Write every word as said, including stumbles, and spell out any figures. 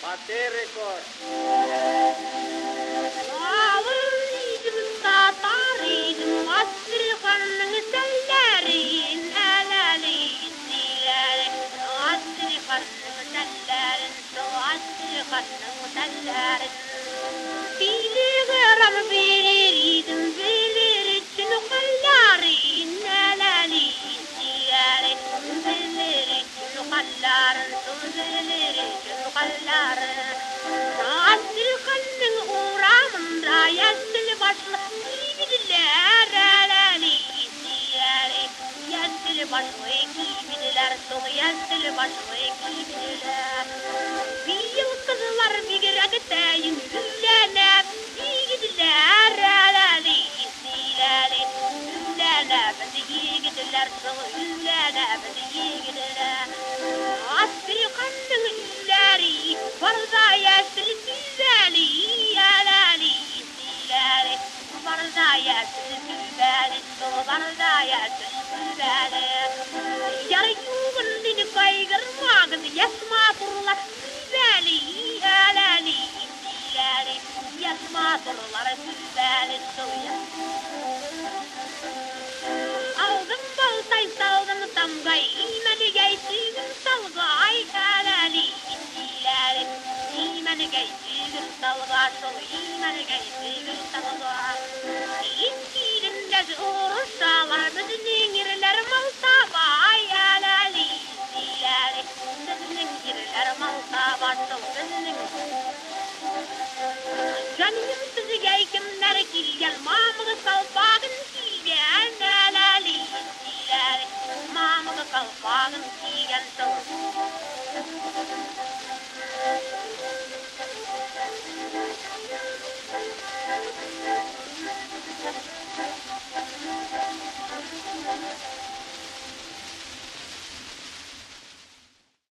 Fatih rekor. Ağırıydım satarıydım Asrihan'ın sellerin helaliyin dilerim Asrihan'ın sellerin Asrihan'ın sellerin Bilirim biliriydim bilir için hallerin helaliyin dilerim Bilir için hallerin bilir için hallerin Asrihan'ın uğramında yeşil başlı gibidiler helaliyin dilerim Yeşil başlı gibidiler çok yeşil başlı gibidiler Bir yıl kızlar bir girekteyin Hüllenep gibidiler helaliyin dilerim Hüllenep gibidiler çok hüllenep gibidiler Asrihan'ın illeri varza yeşil güzeli helaliyin dilerim Varza yeşil güzeli varza yeşil güzeli Yar yuğundini kaygırmağın yasma turlar güzeli helaliyin dilerim Yasma turlar güzeli Aldım baltay saldım tamgay İmeni geysigin salgay helaliyin dilerim İmeni geysigin salgay İmeni geysigin salgay İçkilimde uğruşalar Bizinin yerler maltabay helaliyin dilerim Bizinin yerler maltabay Bizinin Canım sizi geykimler kilgen Mamığı salpa